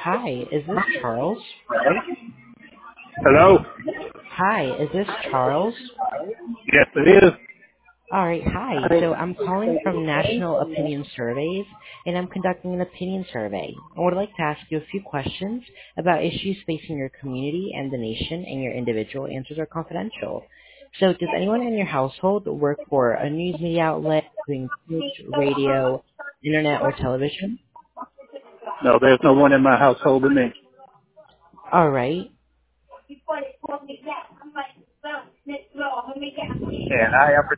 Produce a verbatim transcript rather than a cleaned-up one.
Hi, is this Charles? Hello? Hi, is this Charles? Yes, it is. All right, hi. So I'm calling from National Opinion Surveys, and I'm conducting an opinion survey. I would like to ask you a few questions about issues facing your community and the nation, and your individual answers are confidential. So does anyone in your household work for a news media outlet, including news, radio, internet, or television? No, there's no one in my household but me. All right. And I am